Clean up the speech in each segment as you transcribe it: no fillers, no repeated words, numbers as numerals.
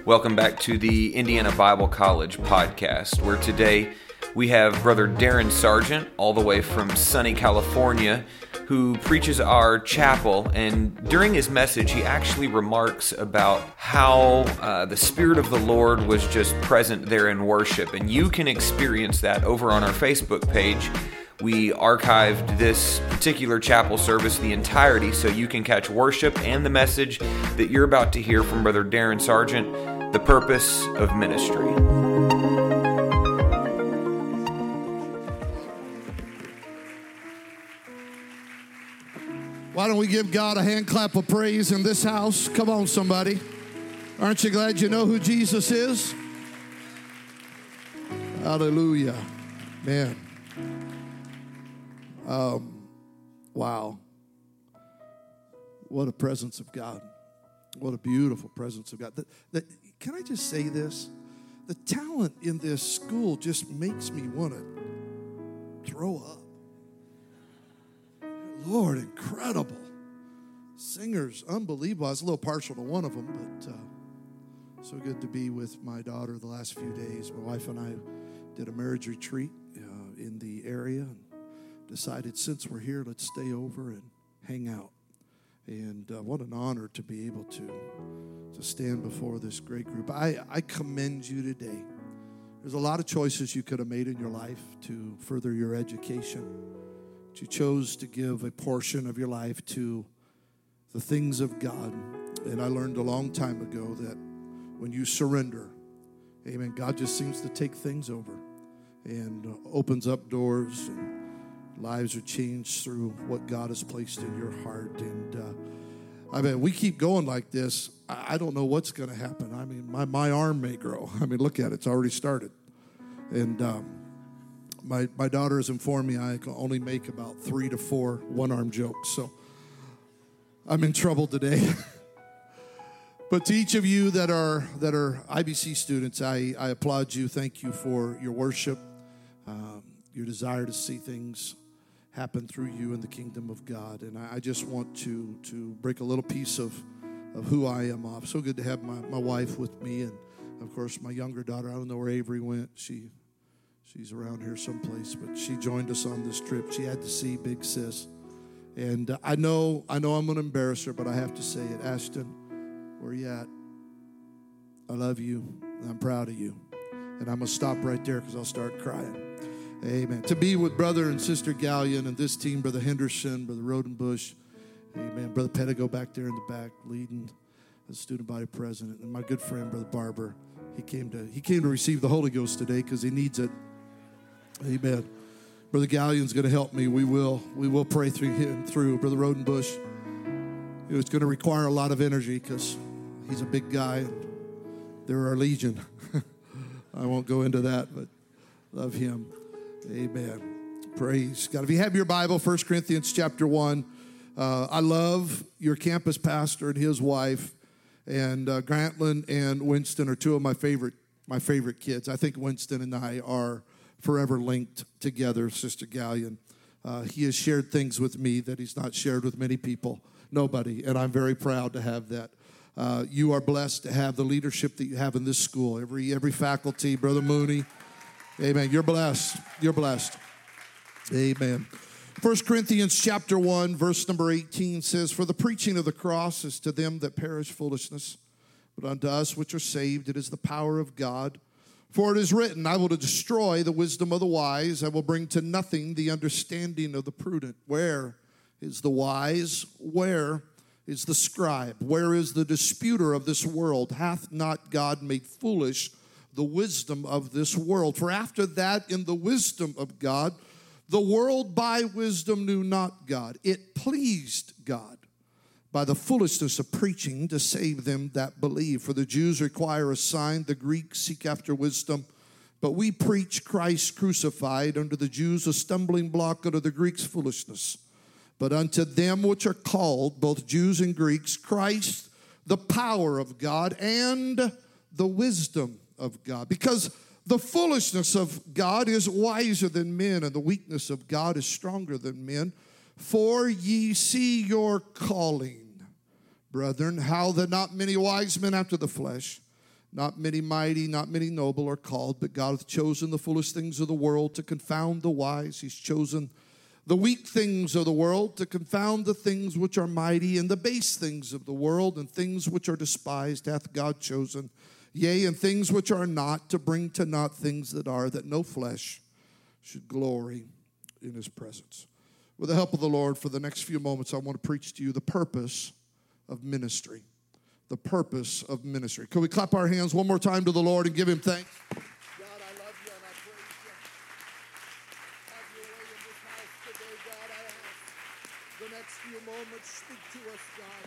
Welcome back to the Indiana Bible College podcast, where today we have Brother Darren Sargent, all the way from sunny California, who preaches our chapel. And during his message, he actually remarks about how the Spirit of the Lord was just present there in worship. And you can experience that over on our Facebook page. We archived this particular chapel service, the entirety, so you can catch worship and the message that you're about to hear from Brother Darren Sargent, The Purpose of Ministry. Why don't we give God a hand clap of praise in this house? Come on, somebody. Aren't you glad you know who Jesus is? Hallelujah. Man. Wow. What a presence of God. What a beautiful presence of God. Can I just say this? The talent in this school just makes me want to throw up. Lord, incredible. Singers, unbelievable. I was a little partial to one of them, but so good to be with my daughter the last few days. My wife and I did a marriage retreat in the area and decided since we're here, let's stay over and hang out. And what an honor to be able to stand before this great group. I commend you today. There's a lot of choices you could have made in your life to further your education. But you chose to give a portion of your life to the things of God. And I learned a long time ago that when you surrender, amen, God just seems to take things over and opens up doors, and lives are changed through what God has placed in your heart. And I mean, we keep going like this. I don't know what's going to happen. I mean, my arm may grow. I mean, look at it. It's already started. And my daughter has informed me I can only make about 3 to 4 one-arm jokes. So I'm in trouble today. But to each of you that are IBC students, I applaud you. Thank you for your worship, your desire to see things happen through you in the kingdom of God. And I just want to break a little piece of who I am off. So good to have my wife with me, and of course my younger daughter. I don't know where Avery went. She's around here someplace, but she joined us on this trip. She had to see Big Sis. And I know I'm going to embarrass her, but I have to say it. Ashton, where you at? I love you, and I'm proud of you. And I'm going to stop right there because I'll start crying. Amen. To be with Brother and Sister Gallion and this team, Brother Henderson, Brother Rodenbush, amen, Brother Pedigo back there in the back leading as student body president, and my good friend, Brother Barber. He came to receive the Holy Ghost today because he needs it. Amen. Brother Gallion's going to help me. We will pray through him. Brother Rodenbush, it's going to require a lot of energy because he's a big guy. And there are legion. I won't go into that, but love him. Amen. Praise God. If you have your Bible, 1 Corinthians chapter 1, I love your campus pastor and his wife, and Grantland and Winston are two of my favorite kids. I think Winston and I are forever linked together, Sister Gallion. He has shared things with me that he's not shared with many people, nobody, and I'm very proud to have that. You are blessed to have the leadership that you have in this school. Every faculty, Brother Mooney, amen. You're blessed. You're blessed. Amen. 1 Corinthians chapter 1, verse number 18 says, "For the preaching of the cross is to them that perish foolishness, but unto us which are saved it is the power of God. For it is written, I will destroy the wisdom of the wise. I will bring to nothing the understanding of the prudent." Where is the wise? Where is the scribe? Where is the disputer of this world? Hath not God made foolish the wisdom of this world? For after that, in the wisdom of God, the world by wisdom knew not God. It pleased God by the foolishness of preaching to save them that believe. For the Jews require a sign, the Greeks seek after wisdom. But we preach Christ crucified, unto the Jews a stumbling block, unto the Greeks foolishness. But unto them which are called, both Jews and Greeks, Christ the power of God and the wisdom of God. Because the foolishness of God is wiser than men, and the weakness of God is stronger than men. For ye see your calling, brethren, how that not many wise men after the flesh, Not many mighty, not many noble are called, but God hath chosen the foolish things of the world to confound the wise. He's chosen the weak things of the world to confound the things which are mighty, and the base things of the world, and things which are despised hath God chosen. Yea, and things which are not, to bring to naught things that are, that no flesh should glory in his presence. With the help of the Lord, for the next few moments, I want to preach to you the purpose of ministry. The purpose of ministry. Can we clap our hands one more time to the Lord and give him thanks? God, I love you and I praise you. Have your way in this house today, God. I ask the next few moments, speak to us, God.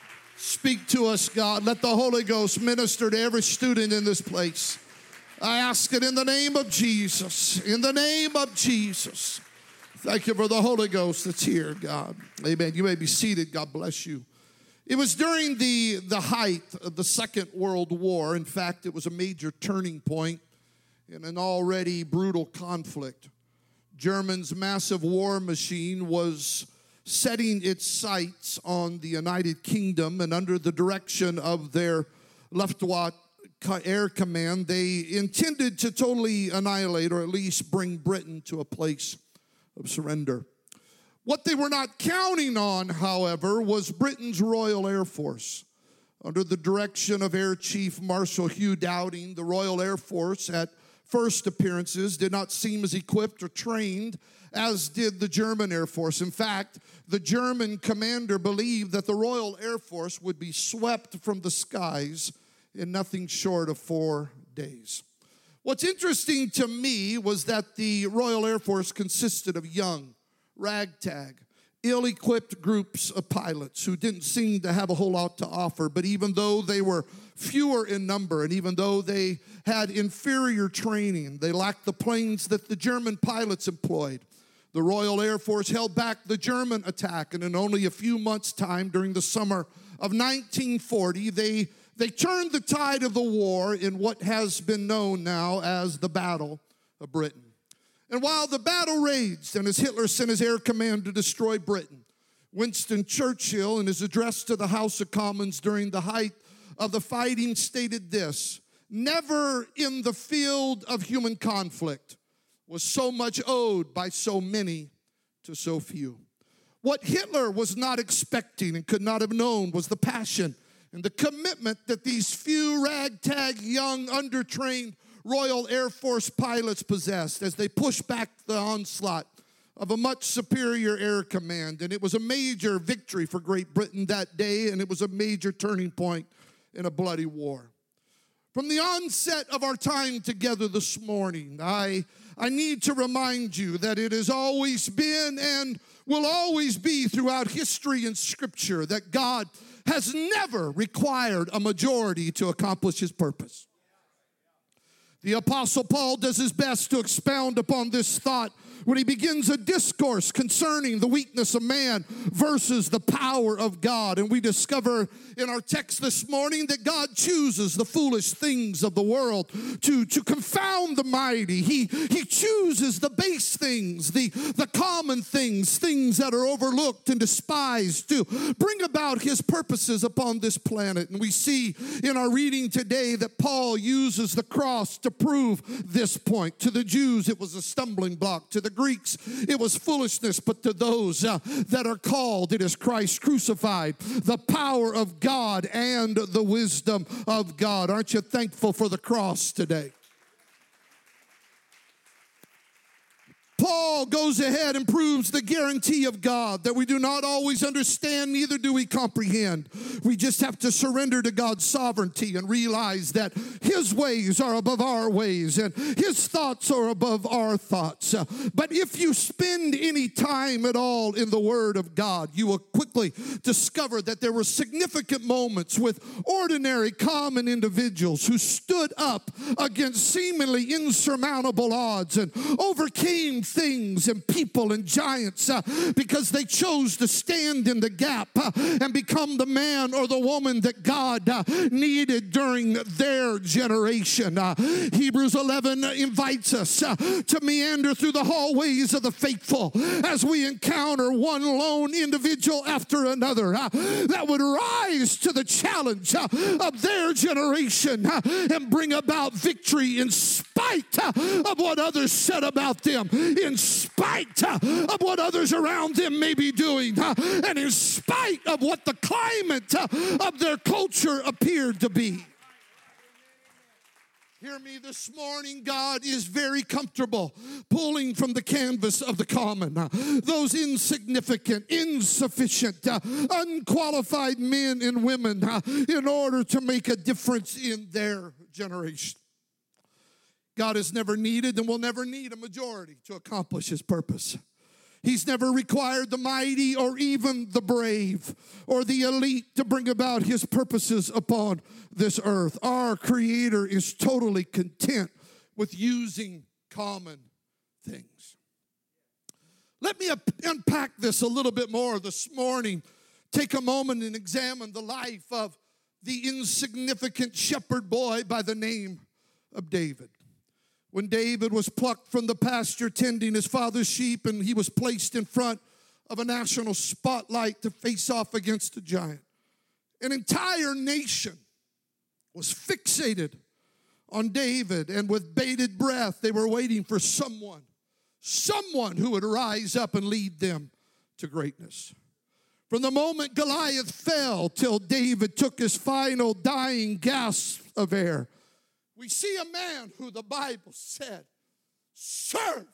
Speak to us, God. Let the Holy Ghost minister to every student in this place. I ask it in the name of Jesus. In the name of Jesus. Thank you for the Holy Ghost that's here, God. Amen. You may be seated. God bless you. It was during the height of the Second World War. In fact, it was a major turning point in an already brutal conflict. Germany's massive war machine was setting its sights on the United Kingdom, and under the direction of their Luftwaffe Air Command, they intended to totally annihilate, or at least bring Britain to a place of surrender. What they were not counting on, however, was Britain's Royal Air Force. Under the direction of Air Chief Marshal Hugh Dowding, the Royal Air Force at first appearances did not seem as equipped or trained as did the German Air Force. In fact, the German commander believed that the Royal Air Force would be swept from the skies in nothing short of 4 days. What's interesting to me was that the Royal Air Force consisted of young, ragtag, ill-equipped groups of pilots who didn't seem to have a whole lot to offer. But even though they were fewer in number, and even though they had inferior training, they lacked the planes that the German pilots employed. The Royal Air Force held back the German attack, and in only a few months' time, during the summer of 1940, they turned the tide of the war in what has been known now as the Battle of Britain. And while the battle raged, and as Hitler sent his air command to destroy Britain, Winston Churchill, in his address to the House of Commons during the height of the fighting, stated this: "Never in the field of human conflict was so much owed by so many to so few." What Hitler was not expecting and could not have known was the passion and the commitment that these few ragtag, young, undertrained Royal Air Force pilots possessed as they pushed back the onslaught of a much superior air command. And it was a major victory for Great Britain that day, and it was a major turning point in a bloody war. From the onset of our time together this morning, I need to remind you that it has always been and will always be throughout history and Scripture that God has never required a majority to accomplish his purpose. The Apostle Paul does his best to expound upon this thought when he begins a discourse concerning the weakness of man versus the power of God. And we discover in our text this morning that God chooses the foolish things of the world to confound the mighty. He chooses the base things, the common things that are overlooked and despised, to bring about his purposes upon this planet. And we see in our reading today that Paul uses the cross to prove this point. To the Jews, it was a stumbling block. To the Greeks, it was foolishness. But to those that are called, it is Christ crucified, the power of God and the wisdom of God. Aren't you thankful for the cross today? Paul goes ahead and proves the guarantee of God that we do not always understand, neither do we comprehend. We just have to surrender to God's sovereignty and realize that his ways are above our ways and his thoughts are above our thoughts. But if you spend any time at all in the Word of God, you will quickly discover that there were significant moments with ordinary, common individuals who stood up against seemingly insurmountable odds and overcame things and people and giants because they chose to stand in the gap and become the man or the woman that God needed during their generation. Hebrews 11 invites us to meander through the hallways of the faithful as we encounter one lone individual after another that would rise to the challenge of their generation and bring about victory in spite of what others said about them, in spite of what others around them may be doing, and in spite of what the climate of their culture appeared to be. Hear me this morning. God is very comfortable pulling from the canvas of the common those insignificant, insufficient, unqualified men and women in order to make a difference in their generation. God has never needed and will never need a majority to accomplish his purpose. He's never required the mighty or even the brave or the elite to bring about his purposes upon this earth. Our Creator is totally content with using common things. Let me unpack this a little bit more this morning. Take a moment and examine the life of the insignificant shepherd boy by the name of David. When David was plucked from the pasture tending his father's sheep, and he was placed in front of a national spotlight to face off against a giant, an entire nation was fixated on David, and with bated breath, they were waiting for someone who would rise up and lead them to greatness. From the moment Goliath fell till David took his final dying gasp of air, we see a man who the Bible said served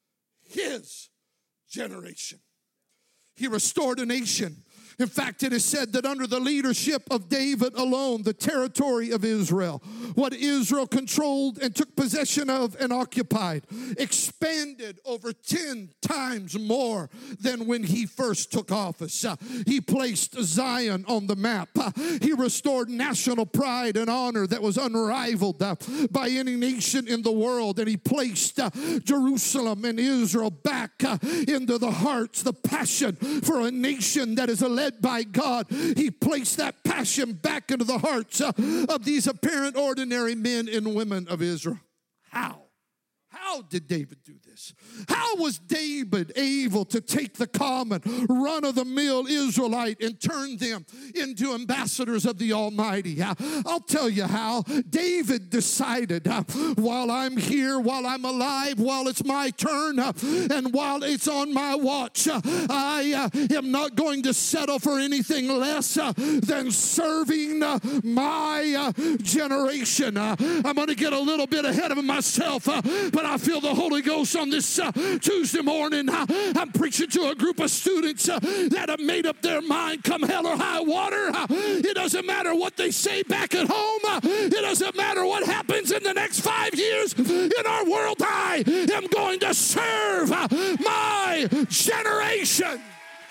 his generation. He restored a nation. In fact, it is said that under the leadership of David alone, the territory of Israel, what Israel controlled and took possession of and occupied, expanded over 10 times more than when he first took office. He placed Zion on the map. He restored national pride and honor that was unrivaled by any nation in the world. And he placed Jerusalem and Israel back into the hearts, the passion for a nation that is led by God. He placed that passion back into the hearts of these apparent ordinary men and women of Israel. How? How did David do this? How was David able to take the common, run-of-the-mill Israelite and turn them into ambassadors of the Almighty? I'll tell you how. David decided, while I'm here, while I'm alive, while it's my turn, and while it's on my watch, I am not going to settle for anything less than serving my generation. I'm going to get a little bit ahead of myself, but I feel the Holy Ghost on this Tuesday morning. I'm preaching to a group of students that have made up their mind, come hell or high water. It doesn't matter what they say back at home. It doesn't matter what happens in the next 5 years in our world. I am going to serve my generation.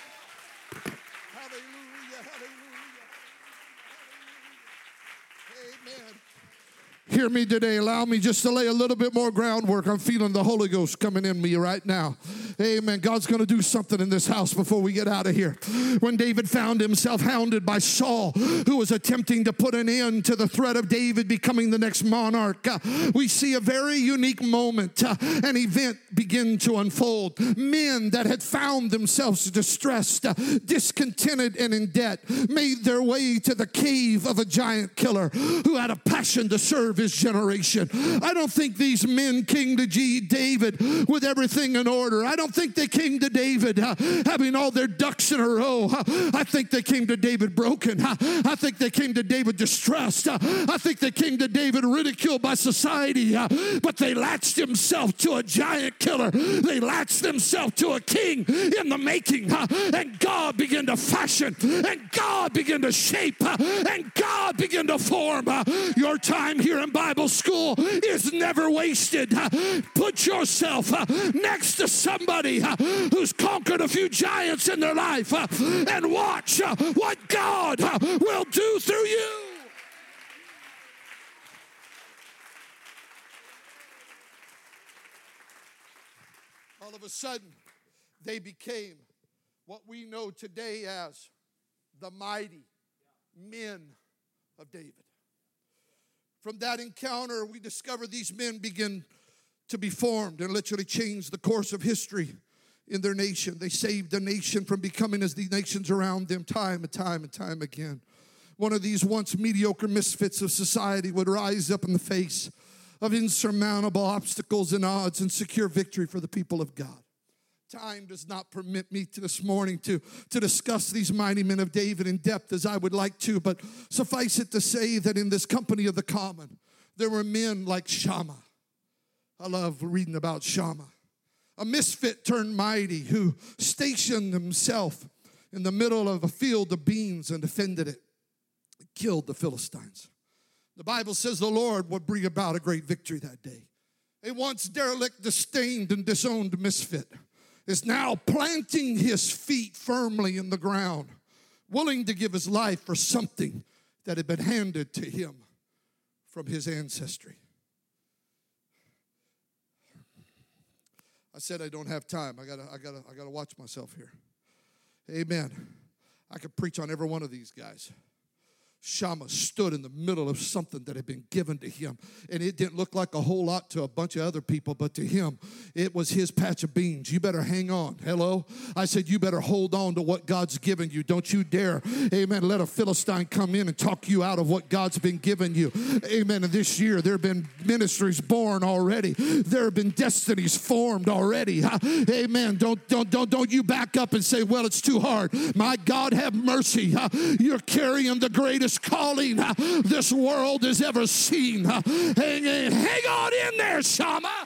Hear me today. Allow me just to lay a little bit more groundwork. I'm feeling the Holy Ghost coming in me right now. Amen. God's going to do something in this house before we get out of here. When David found himself hounded by Saul, who was attempting to put an end to the threat of David becoming the next monarch, we see a very unique moment, an event begin to unfold. Men that had found themselves distressed, discontented, and in debt made their way to the cave of a giant killer who had a passion to serve his generation. I don't think these men came to David with everything in order. I don't think they came to David having all their ducks in a row. I think they came to David broken. I think they came to David distressed. I think they came to David ridiculed by society, but they latched themselves to a giant killer. They latched themselves to a king in the making, and God began to fashion, and God began to shape, and God began to form. Your time here in Bible school is never wasted. Put yourself next to somebody who's conquered a few giants in their life and watch what God will do through you. All of a sudden, they became what we know today as the mighty men of David. From that encounter, we discover these men begin to be formed and literally change the course of history in their nation. They saved the nation from becoming as the nations around them time and time and time again. One of these once mediocre misfits of society would rise up in the face of insurmountable obstacles and odds and secure victory for the people of God. Time does not permit me this morning to discuss these mighty men of David in depth as I would like to, but suffice it to say that in this company of the common, there were men like Shammah. I love reading about Shammah, a misfit turned mighty who stationed himself in the middle of a field of beans and defended it, killed the Philistines. The Bible says the Lord would bring about a great victory that day. A once derelict, disdained, and disowned misfit is now planting his feet firmly in the ground, willing to give his life for something that had been handed to him from his ancestry. I said I don't have time. I gotta watch myself here. Amen. I could preach on every one of these guys. Shammah stood in the middle of something that had been given to him. And it didn't look like a whole lot to a bunch of other people, but to him, it was his patch of beans. You better hang on. Hello? I said, you better hold on to what God's given you. Don't you dare, amen, let a Philistine come in and talk you out of what God's been giving you. Amen. And this year, there have been ministries born already. There have been destinies formed already. Amen. Don't you back up and say, well, it's too hard. My God, have mercy. You're carrying the greatest calling this world has ever seen. Hang on in there, Shammah.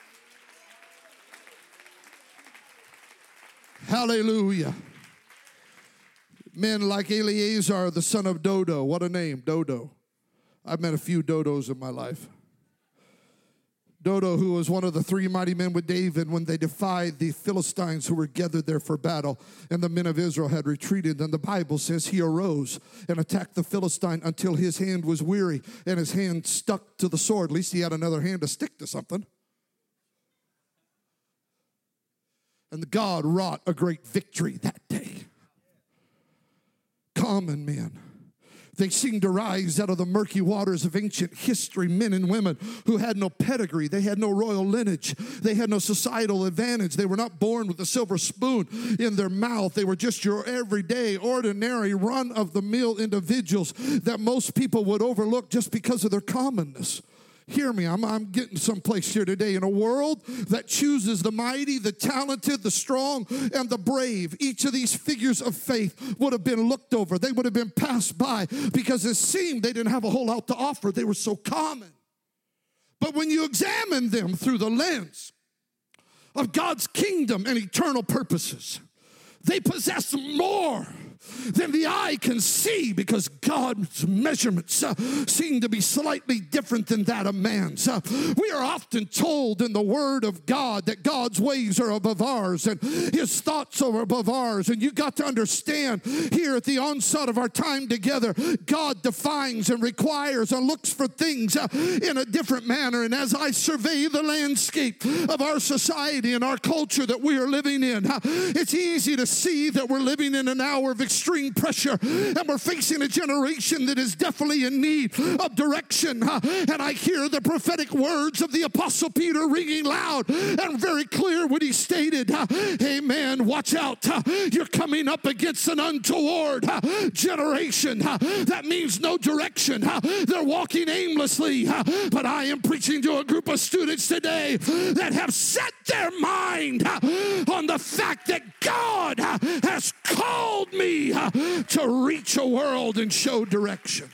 Hallelujah. Men like Eleazar, the son of Dodo. What a name, Dodo. I've met a few Dodos in my life. Dodo, who was one of the three mighty men with David when they defied the Philistines who were gathered there for battle, and the men of Israel had retreated. And the Bible says he arose and attacked the Philistine until his hand was weary and his hand stuck to the sword. At least he had another hand to stick to something. And God wrought a great victory that day. Common men. They seemed to rise out of the murky waters of ancient history, men and women who had no pedigree. They had no royal lineage. They had no societal advantage. They were not born with a silver spoon in their mouth. They were just your everyday, ordinary, run-of-the-mill individuals that most people would overlook just because of their commonness. Hear me, I'm getting someplace here today. In a world that chooses the mighty, the talented, the strong, and the brave, each of these figures of faith would have been looked over. They would have been passed by because it seemed they didn't have a whole lot to offer. They were so common. But when you examine them through the lens of God's kingdom and eternal purposes, they possess more than the eye can see because God's measurements seem to be slightly different than that of man's. We are often told in the Word of God that God's ways are above ours and His thoughts are above ours. And you got to understand here at the onset of our time together, God defines and requires and looks for things in a different manner. And as I survey the landscape of our society and our culture that we are living in, it's easy to see that we're living in an hour of extreme pressure, and we're facing a generation that is definitely in need of direction. And I hear the prophetic words of the Apostle Peter ringing loud and very clear when he stated, amen, watch out, you're coming up against an untoward generation. That means no direction. They're walking aimlessly. But I am preaching to a group of students today that have set their mind on the fact that God has called me to reach a world and show direction.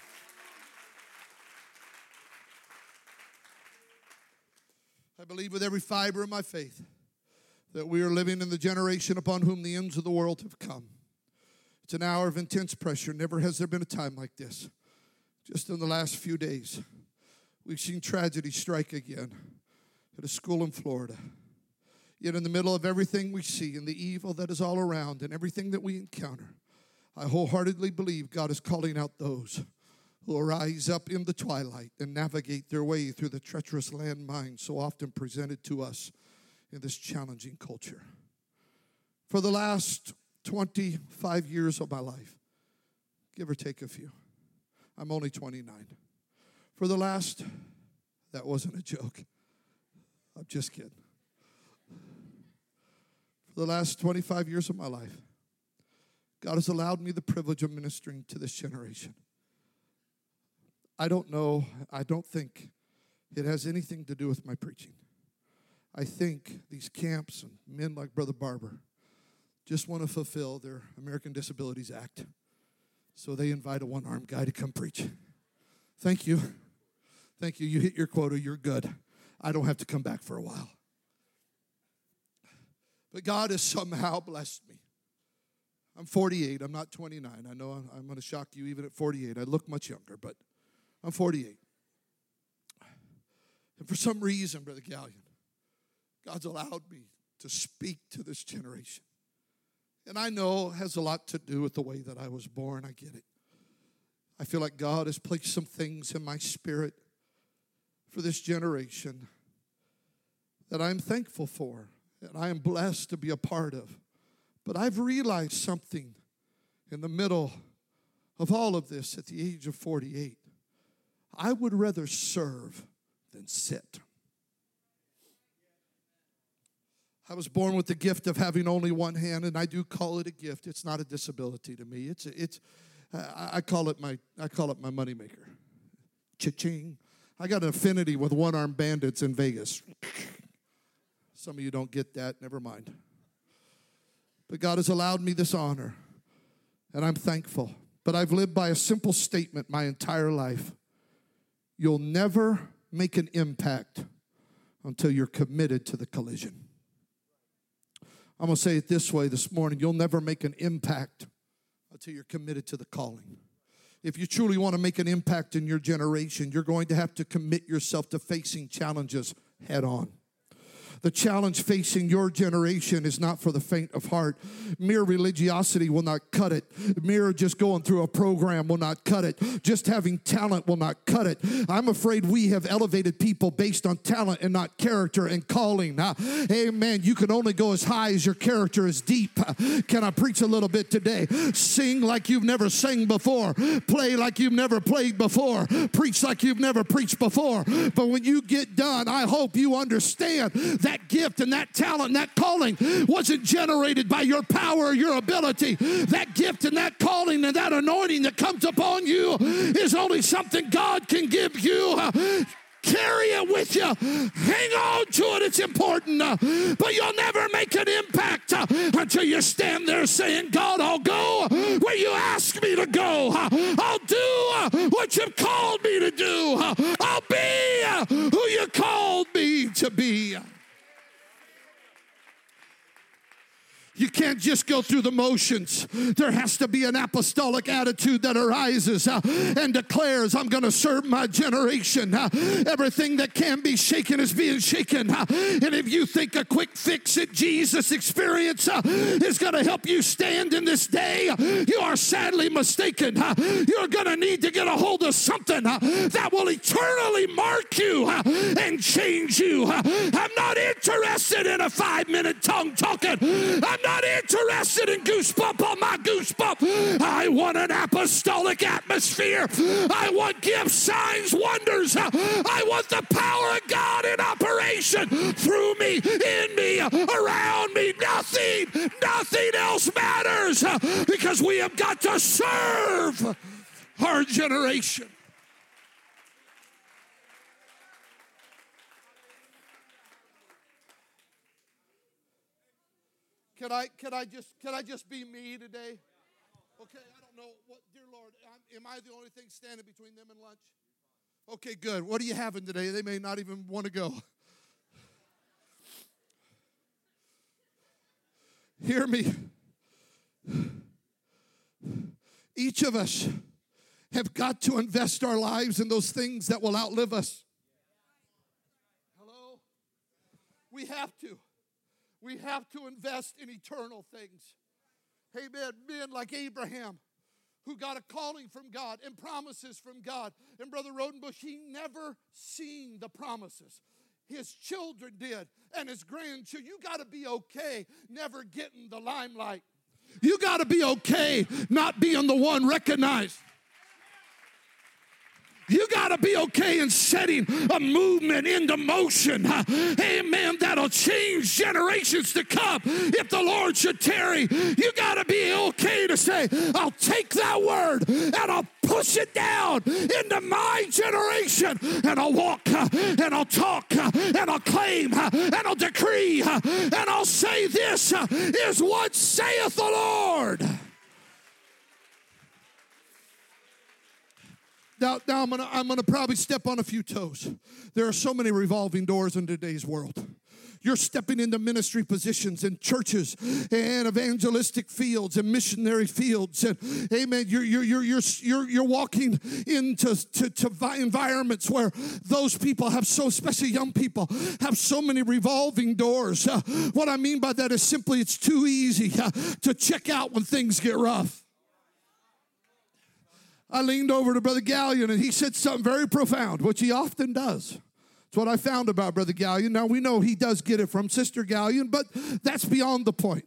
I believe with every fiber of my faith that we are living in the generation upon whom the ends of the world have come. It's an hour of intense pressure. Never has there been a time like this. Just in the last few days, we've seen tragedy strike again at a school in Florida. Yet in the middle of everything we see and the evil that is all around and everything that we encounter, I wholeheartedly believe God is calling out those who will rise up in the twilight and navigate their way through the treacherous landmines so often presented to us in this challenging culture. For the last 25 years of my life, give or take a few. I'm only 29. That wasn't a joke. I'm just kidding. For the last 25 years of my life, God has allowed me the privilege of ministering to this generation. I don't think it has anything to do with my preaching. I think these camps and men like Brother Barber just want to fulfill their American Disabilities Act. So they invite a one-armed guy to come preach. Thank you. Thank you. You hit your quota. You're good. I don't have to come back for a while. But God has somehow blessed me. I'm 48. I'm not 29. I know I'm going to shock you even at 48. I look much younger, but I'm 48. And for some reason, Brother Gallion, God's allowed me to speak to this generation. And I know it has a lot to do with the way that I was born. I get it. I feel like God has placed some things in my spirit for this generation that I'm thankful for and I am blessed to be a part of. But I've realized something in the middle of all of this at the age of 48. I would rather serve than sit. I was born with the gift of having only one hand, and I do call it a gift. It's not a disability to me. I call it my moneymaker. Cha-ching. I got an affinity with one-armed bandits in Vegas. Some of you don't get that. Never mind. But God has allowed me this honor, and I'm thankful. But I've lived by a simple statement my entire life. You'll never make an impact until you're committed to the collision. I'm going to say it this way this morning. You'll never make an impact until you're committed to the calling. If you truly want to make an impact in your generation, you're going to have to commit yourself to facing challenges head on. The challenge facing your generation is not for the faint of heart. Mere religiosity will not cut it. Mere just going through a program will not cut it. Just having talent will not cut it. I'm afraid we have elevated people based on talent and not character and calling. Amen. You can only go as high as your character is deep. Can I preach a little bit today? Sing like you've never sang before. Play like you've never played before. Preach like you've never preached before. But when you get done, I hope you understand that gift and that talent and that calling wasn't generated by your power or your ability. That gift and that calling and that anointing that comes upon you is only something God can give you. Carry it with you. Hang on to it. It's important. But you'll never make an impact until you stand there saying, God, I'll go where you ask me to go. I'll do what you've called me to do. I'll be who you called me to be. You can't just go through the motions. There has to be an apostolic attitude that arises and declares, I'm going to serve my generation. Everything that can be shaken is being shaken. And if you think a quick fix at Jesus experience is going to help you stand in this day, you are sadly mistaken. You're going to need to get a hold of something that will eternally mark you and change you. I'm not interested in a 5-minute tongue talking. I'm not interested in goosebump on my goosebump. I want an apostolic atmosphere. I want gifts, signs, wonders. I want the power of God in operation through me, in me, around me. Nothing else matters because we have got to serve our generation. Can I just be me today? Okay, I don't know what, dear Lord, am I the only thing standing between them and lunch? Okay, good. What are you having today? They may not even want to go. Hear me. Each of us have got to invest our lives in those things that will outlive us. Hello? We have to. We have to invest in eternal things. Amen. Men like Abraham, who got a calling from God and promises from God. And Brother Rodenbush, he never seen the promises. his children did and his grandchildren. You got to be okay never getting the limelight. You got to be okay not being the one recognized. You got to be okay in setting a movement into motion. Amen. That'll change generations to come. If the Lord should tarry, you got to be okay to say, I'll take that word and I'll push it down into my generation. And I'll walk and I'll talk and I'll claim and I'll decree and I'll say this is what saith the Lord. Now I'm gonna probably step on a few toes. There are so many revolving doors in today's world. You're stepping into ministry positions in churches and evangelistic fields and missionary fields, and amen. You're walking into environments where those people have especially young people, have so many revolving doors. What I mean by that is simply it's too easy to check out when things get rough. I leaned over to Brother Gallion, and he said something very profound, which he often does. It's what I found about Brother Gallion. Now, we know he does get it from Sister Gallion, but that's beyond the point.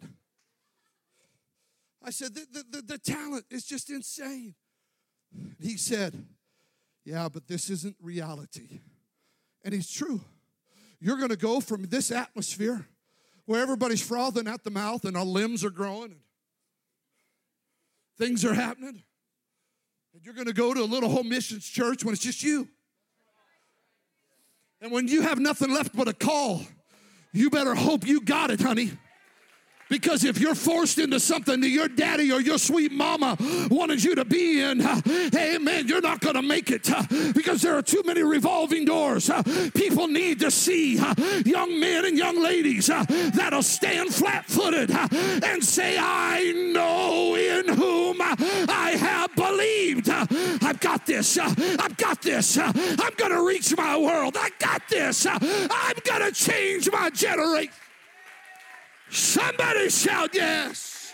I said, the talent is just insane. He said, yeah, but this isn't reality. And he's true. You're going to go from this atmosphere where everybody's frothing at the mouth and our limbs are growing and things are happening. And you're going to go to a little home missions church when it's just you. And when you have nothing left but a call, you better hope you got it, honey. Because if you're forced into something that your daddy or your sweet mama wanted you to be in, amen, you're not going to make it because there are too many revolving doors. People need to see young men and young ladies that'll stand flat-footed and say, I know in whom I have believed. I've got this. I've got this. I'm going to reach my world. I got this. I'm going to change my generation. Somebody shout yes.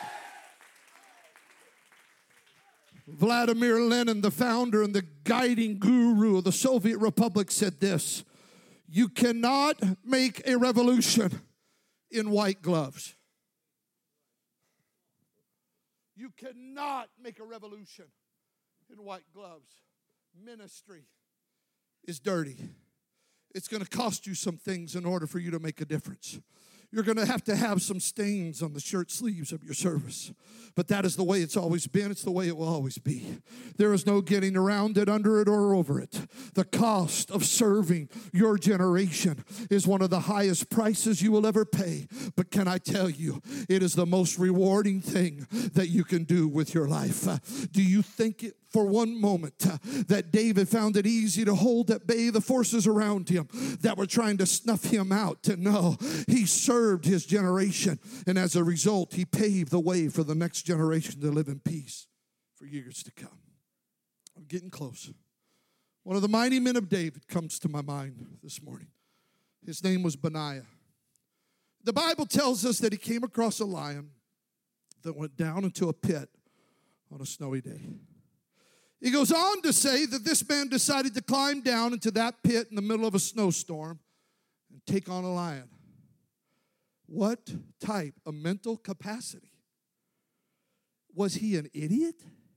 Vladimir Lenin, the founder and the guiding guru of the Soviet Republic, said this: you cannot make a revolution in white gloves. You cannot make a revolution in white gloves. Ministry is dirty. It's going to cost you some things in order for you to make a difference. You're going to have some stains on the shirt sleeves of your service. But that is the way it's always been. It's the way it will always be. There is no getting around it, under it, or over it. The cost of serving your generation is one of the highest prices you will ever pay. But can I tell you, it is the most rewarding thing that you can do with your life. Do you think it for one moment that David found it easy to hold at bay the forces around him that were trying to snuff him out? No, he served his generation, and as a result, he paved the way for the next generation to live in peace for years to come. I'm getting close. One of the mighty men of David comes to my mind this morning. His name was Benaiah. The Bible tells us that he came across a lion that went down into a pit on a snowy day. He goes on to say that this man decided to climb down into that pit in the middle of a snowstorm and take on a lion. What type of mental capacity? Was he an idiot?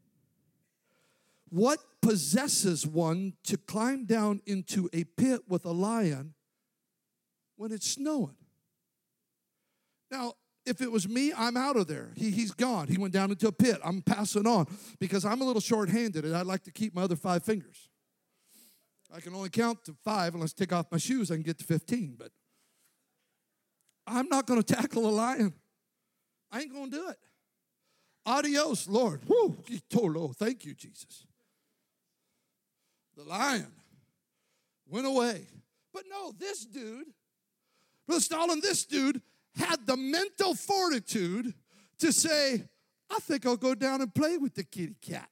What possesses one to climb down into a pit with a lion when it's snowing? Now, if it was me, I'm out of there. He's gone. He went down into a pit. I'm passing on because I'm a little short-handed and I'd like to keep my other 5 fingers. I can only count to 5 unless I take off my shoes. I can get to 15, but I'm not going to tackle a lion. I ain't going to do it. Adios, Lord. Woo, thank you, Jesus. The lion went away. But no, this dude, Brother Stalin, this dude had the mental fortitude to say, I think I'll go down and play with the kitty cat.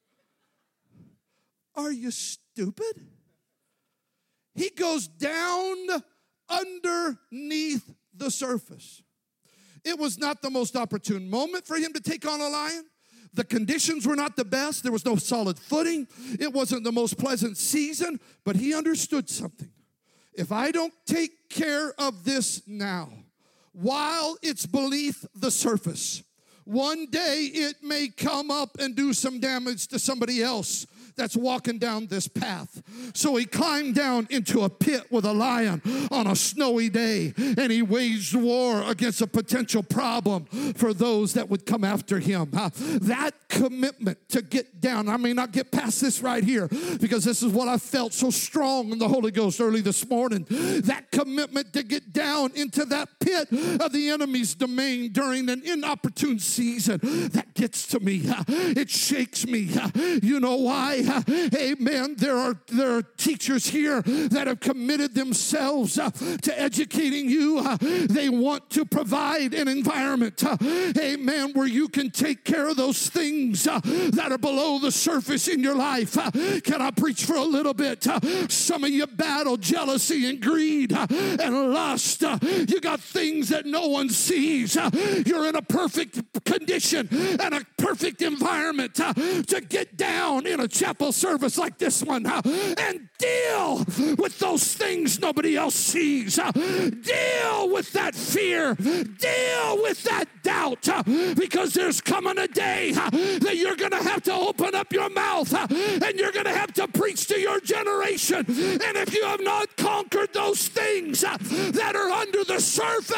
Are you stupid? He goes down underneath the surface. It was not the most opportune moment for him to take on a lion. The conditions were not the best. There was no solid footing. It wasn't the most pleasant season, but he understood something. If I don't take care of this now, while it's beneath the surface, one day it may come up and do some damage to somebody else that's walking down this path. So he climbed down into a pit with a lion on a snowy day, and he waged war against a potential problem for those that would come after him. That commitment to get down, I may not get past this right here because this is what I felt so strong in the Holy Ghost early this morning. That commitment to get down into that pit of the enemy's domain during an inopportune season, that gets to me. It shakes me. You know why? Amen. There are teachers here that have committed themselves to educating you. They want to provide an environment, amen, where you can take care of those things that are below the surface in your life. Can I preach for a little bit? Some of you battle jealousy and greed and lust. You got things that no one sees. You're in a perfect condition and a perfect environment to get down in a chapel service like this one and deal with those things nobody else sees. Deal with that fear. Deal with that doubt, because there's coming a day that you're going to have to open up your mouth and you're going to have to preach to your generation. And if you have not conquered those things that are under the surface,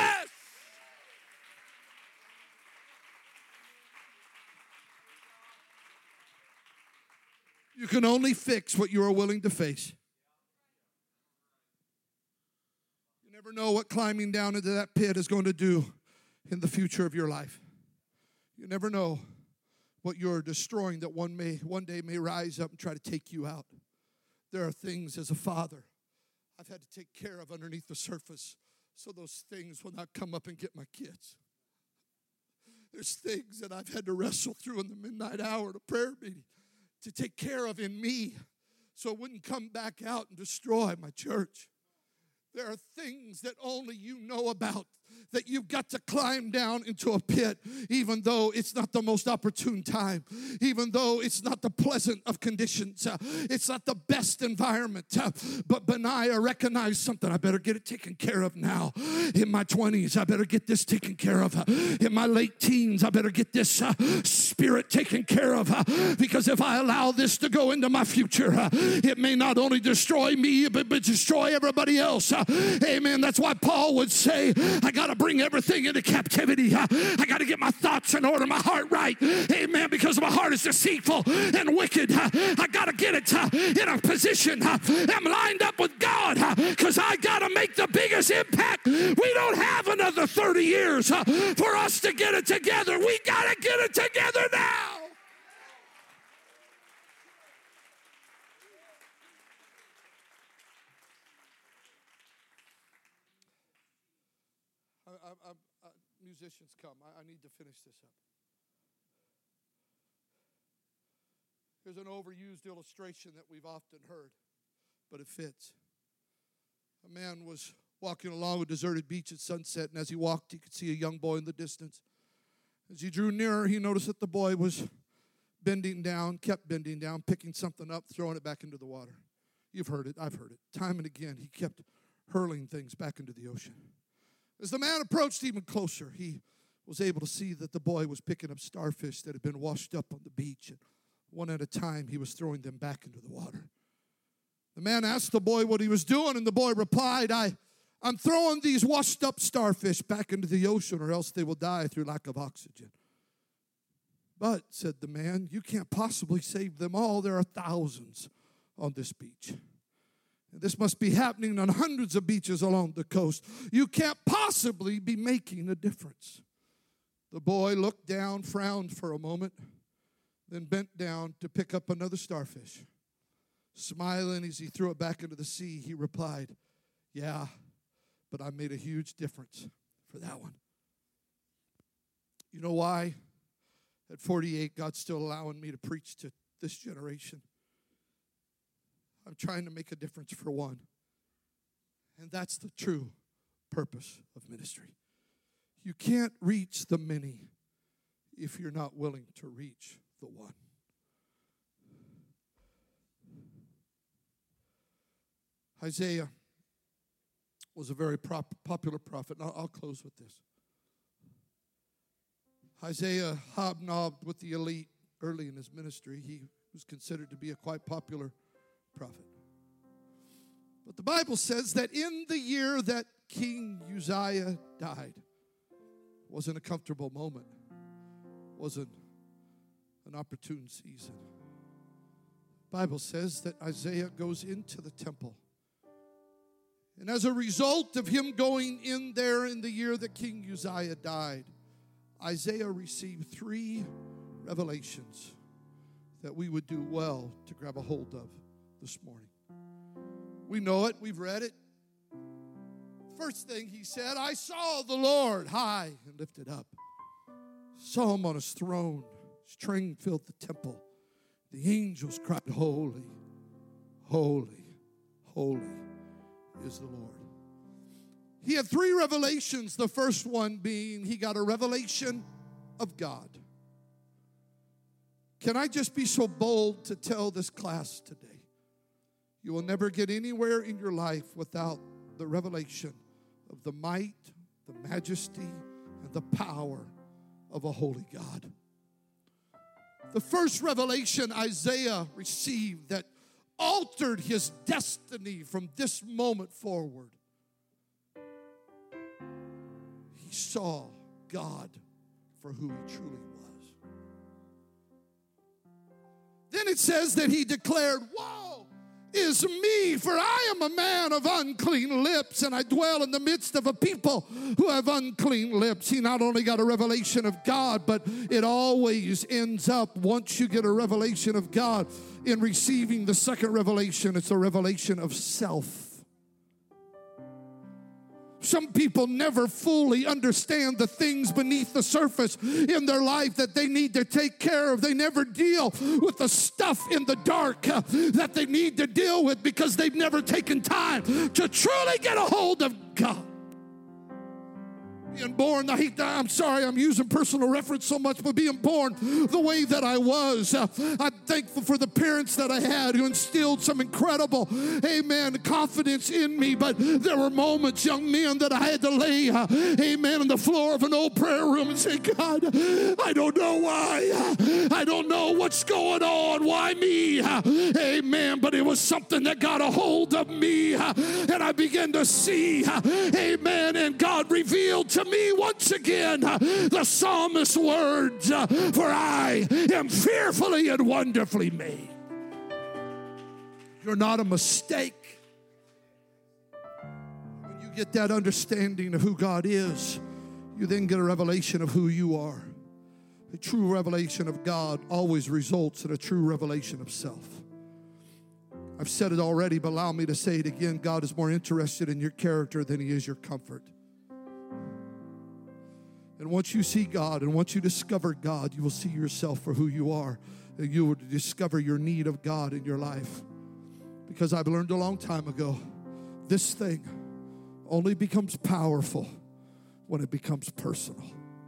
you can only fix what you are willing to face. You never know what climbing down into that pit is going to do in the future of your life. You never know what you're destroying that one day may rise up and try to take you out. There are things as a father I've had to take care of underneath the surface so those things will not come up and get my kids. There's things that I've had to wrestle through in the midnight hour at a prayer meeting to take care of in me so it wouldn't come back out and destroy my church. There are things that only you know about that you've got to climb down into a pit, even though it's not the most opportune time, even though it's not the pleasant of conditions, it's not the best environment. But Benaiah recognized something. I better get it taken care of now. In my 20s, I better get this taken care of. In my late teens, I better get this spirit taken care of, because if I allow this to go into my future, it may not only destroy me, but destroy everybody else. Amen. That's why Paul would say, I got to bring everything into captivity. I got to get my thoughts in order, my heart right. Amen. Because my heart is deceitful and wicked. I got to get it in a position. I'm lined up with God because I got to make the biggest impact. We don't have another 30 years for us to get it together. We got to get it together now. Musicians come. I need to finish this up. Here's an overused illustration that we've often heard, but it fits. A man was walking along a deserted beach at sunset, and as he walked, he could see a young boy in the distance. As he drew nearer, he noticed that the boy was bending down, kept bending down, picking something up, throwing it back into the water. You've heard it. I've heard it. Time and again, he kept hurling things back into the ocean. As the man approached even closer, he was able to see that the boy was picking up starfish that had been washed up on the beach, and one at a time he was throwing them back into the water. The man asked the boy what he was doing, and the boy replied, I'm throwing these washed up starfish back into the ocean, or else they will die through lack of oxygen. But, said the man, you can't possibly save them all. There are thousands on this beach. This must be happening on hundreds of beaches along the coast. You can't possibly be making a difference. The boy looked down, frowned for a moment, then bent down to pick up another starfish. Smiling as he threw it back into the sea, he replied, yeah, but I made a huge difference for that one. You know why? At 48, God's still allowing me to preach to this generation. I'm trying to make a difference for one. And that's the true purpose of ministry. You can't reach the many if you're not willing to reach the one. Isaiah was a very popular prophet. And I'll close with this. Isaiah hobnobbed with the elite early in his ministry. He was considered to be a quite popular prophet. But the Bible says that in the year that King Uzziah died, wasn't a comfortable moment, wasn't an opportune season. The Bible says that Isaiah goes into the temple. And as a result of him going in there in the year that King Uzziah died, Isaiah received 3 revelations that we would do well to grab a hold of this morning. We know it. We've read it. First thing he said, I saw the Lord high and lifted up. Saw him on his throne. His train filled the temple. The angels cried, holy, holy, holy is the Lord. He had 3 revelations. The first one being he got a revelation of God. Can I just be so bold to tell this class today? You will never get anywhere in your life without the revelation of the might, the majesty, and the power of a holy God. The first revelation Isaiah received that altered his destiny from this moment forward. He saw God for who he truly was. Then it says that he declared, woe is me, for I am a man of unclean lips, and I dwell in the midst of a people who have unclean lips. He not only got a revelation of God, but it always ends up, once you get a revelation of God, in receiving the second revelation. It's a revelation of self. Some people never fully understand the things beneath the surface in their life that they need to take care of. They never deal with the stuff in the dark that they need to deal with because they've never taken time to truly get a hold of God. Being born, I'm sorry, I'm using personal reference so much, but being born the way that I was, I'm thankful for the parents that I had who instilled some incredible, amen, confidence in me. But there were moments, young men, that I had to lay, amen, on the floor of an old prayer room and say, God, I don't know why. I don't know what's going on. Why me? Amen. But it was something that got a hold of me, and I began to see, amen, and God revealed to me once again the psalmist's words, for I am fearfully and wonderfully made. You're not a mistake. When you get that understanding of who God is, you then get a revelation of who you are. A true revelation of God always results in a true revelation of self. I've said it already, but allow me to say it again. God is more interested in your character than he is your comfort. And once you see God and once you discover God, you will see yourself for who you are. And you will discover your need of God in your life. Because I've learned a long time ago, this thing only becomes powerful when it becomes personal.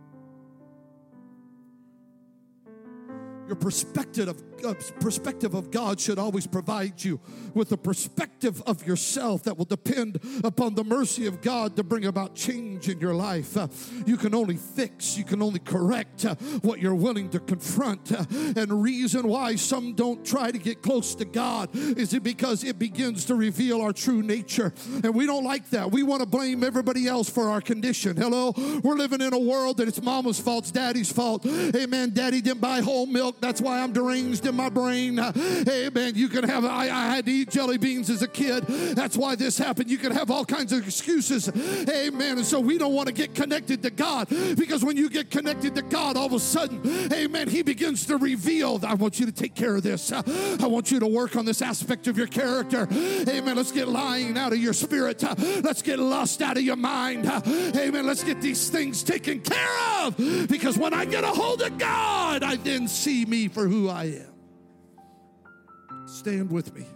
Your perspective of God should always provide you with a perspective of yourself that will depend upon the mercy of God to bring about change in your life. You can only fix, you can only correct what you're willing to confront. And the reason why some don't try to get close to God is because it begins to reveal our true nature. And we don't like that. We want to blame everybody else for our condition. Hello? We're living in a world that it's mama's fault, it's daddy's fault. Amen. Daddy didn't buy whole milk. That's why I'm deranged in my brain. Amen. You can have, I had to eat jelly beans as a kid. That's why this happened. You can have all kinds of excuses. Amen. And so we don't want to get connected to God, because when you get connected to God, all of a sudden, amen, he begins to reveal, I want you to take care of this. I want you to work on this aspect of your character. Amen. Let's get lying out of your spirit. Let's get lust out of your mind. Amen. Let's get these things taken care of, because when I get a hold of God, I then see me for who I am. Stand with me.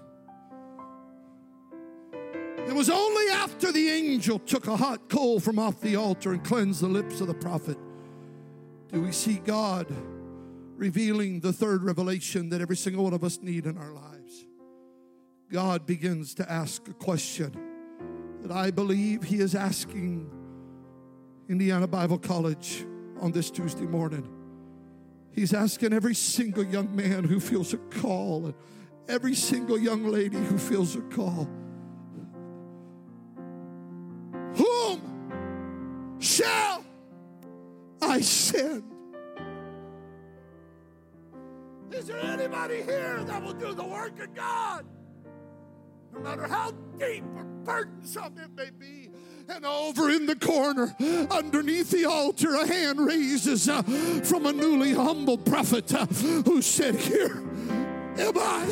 It was only after the angel took a hot coal from off the altar and cleansed the lips of the prophet do we see God revealing the third revelation that every single one of us need in our lives. God begins to ask a question that I believe He is asking Indiana Bible College on this Tuesday morning. He's asking every single young man who feels a call and every single young lady who feels a call. Whom shall I send? Is there anybody here that will do the work of God? No matter how deep or burdensome it may be. And over in the corner, underneath the altar, a hand raises from a newly humbled prophet who said, "Here am I.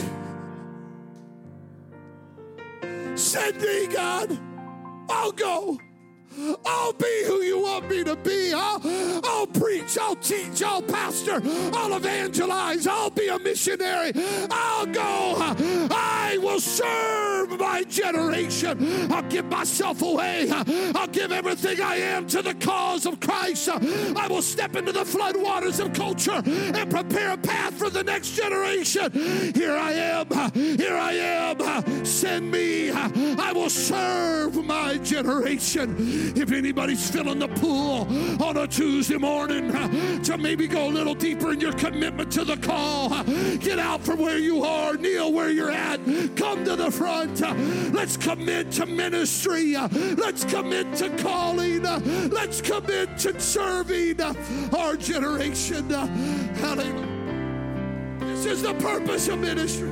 Send me, God. I'll go. I'll be who you want me to be. I'll preach, I'll teach, I'll pastor, I'll evangelize, I'll be a missionary. I'll go. I will serve my generation. I'll give myself away. I'll give everything I am to the cause of Christ. I will step into the floodwaters of culture and prepare a path for the next generation. Here I am. Here I am. Send me. I will serve my generation. If anybody's filling the pool on a Tuesday morning to maybe go a little deeper in your commitment to the call, get out from where you are, kneel where you're at, come to the front. Let's commit to ministry. Let's commit to calling. Let's commit to serving our generation. Hallelujah. This is the purpose of ministry.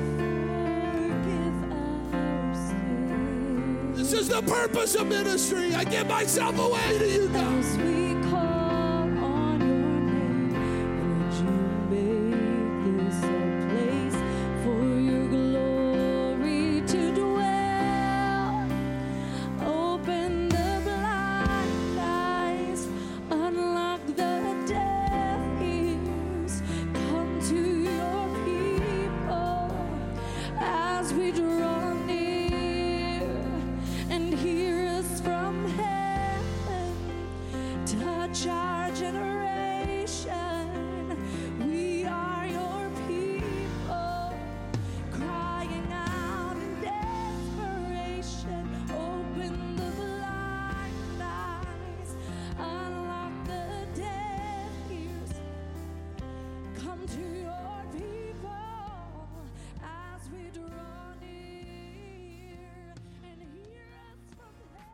This is the purpose of ministry. I give myself away to you, God. As we call on your name, would you make this a place for your glory to dwell? Open the blind eyes, unlock the deaf ears. Come to your people as we draw near. And hear us from heaven, touch our generation. We are your people, crying out in desperation. Open the blind eyes, unlock the deaf ears. Come to your people as we draw near. And hear us from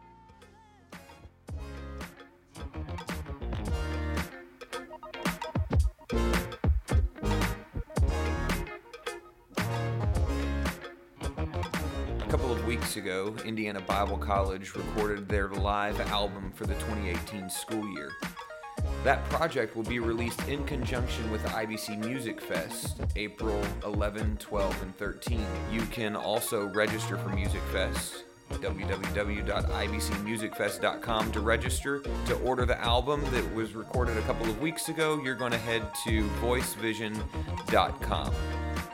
A couple of weeks ago, Indiana Bible College recorded their live album for the 2018 school year. That project will be released in conjunction with the IBC Music Fest, April 11, 12, and 13. You can also register for Music Fest, www.ibcmusicfest.com to register. To order the album that was recorded a couple of weeks ago, you're going to head to voicevision.com.